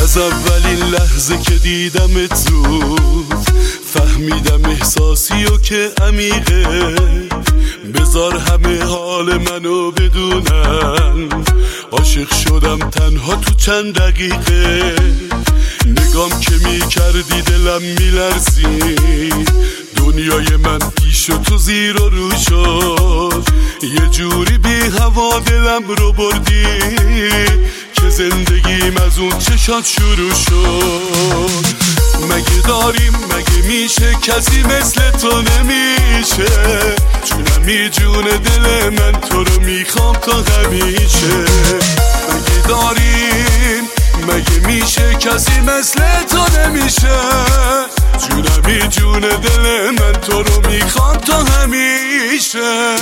از اولین لحظه که دیدمت زود فهمیدم احساسی و که عمیقه. بذار همه حال منو بدونن، عاشق شدم تنها تو چند دقیقه. نگام که میکردی دلم میلرزید، دنیای من پیش و تو زیر و رو شد. یه جوری بی هوا دلم رو بردی که زندگیم از اون چشات شروع شد. مگه داریم مگه میشه کسی مثل تو نمیشه؟ جونمی جون دل من تو رو میخوام تا همیشه. مگه داریم مگه میشه کسی مثل تو نمیشه؟ جونمی جون دل من تو رو میخوام تا همیشه.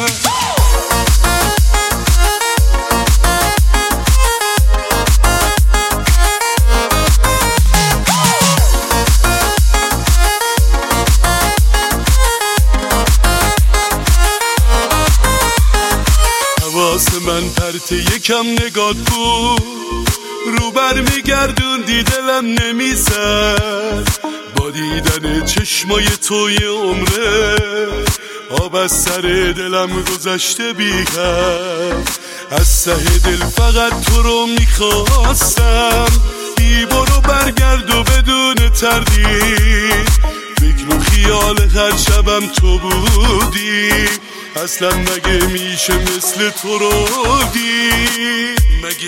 حواس من پرت یکم نگات بود، رو بر میگردوندی دلم نمیزد. با دیدن چشمای توی عمره آب از سر دلم گذشته بی‌حد. از ته دل فقط تو رو میخواستم، بی برو برگرد و بدون تردید. فکر و خیال هر شبم تو بودی، اصلا مگه میشه مثل تو رو دید؟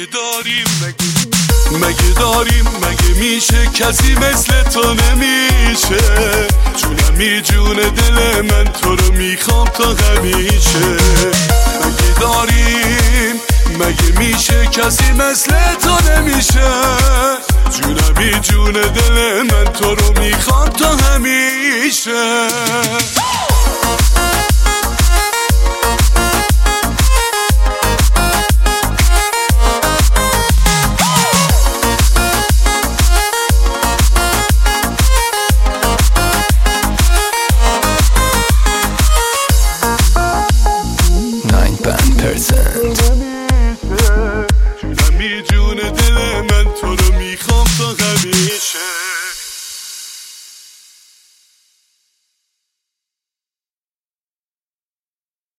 مگه داریم مگه میشه کسی مثل تو نمیشه؟ جونمی جون دل من تو رو میخوام تا همیشه. مگه داریم مگه میشه کسی مثل تو نمیشه؟ جونمی جون دل من تو رو میخوام تا همیشه. Percent